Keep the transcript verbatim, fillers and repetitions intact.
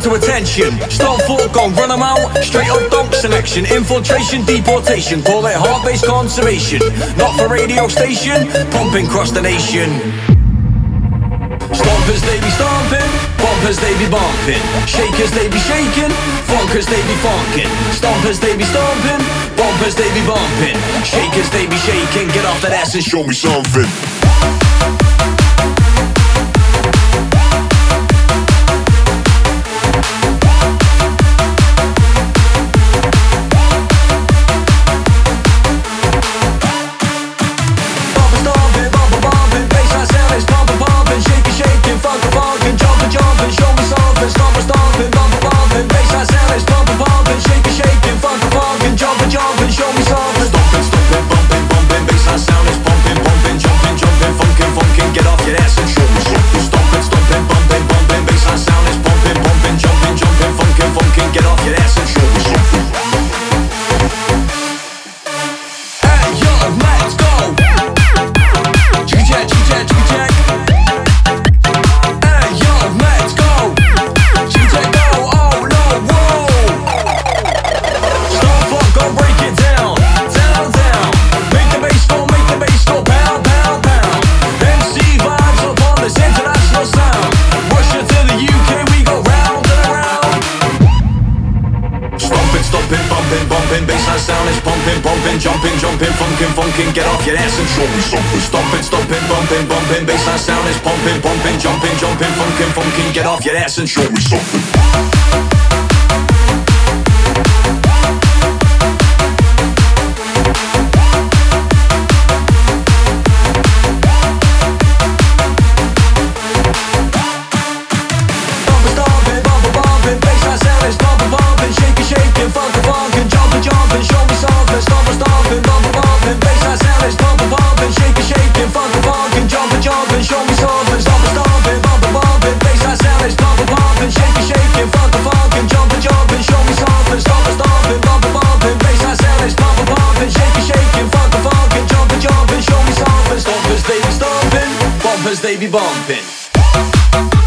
to attention. Start foot gone, run them out. Straight up donk selection. Infiltration, deportation. Call it hard-based conservation. Not for radio station, pumping across the nation. Stompers they be stomping, bumpers they be bumping, shakers they be shaking, funkers they be funkin'. Stompers they be stomping, bumpers they be bumping, shakers they be shaking. Get off that ass and show me something. Jumping, jumping, funkin', funkin', get off your ass and show me something. Stomping, stomping, bumping, bumping, bassline sound is pumping, pumping, jumping, jumping, funkin', funkin', get off your ass and show me something. They be bumping.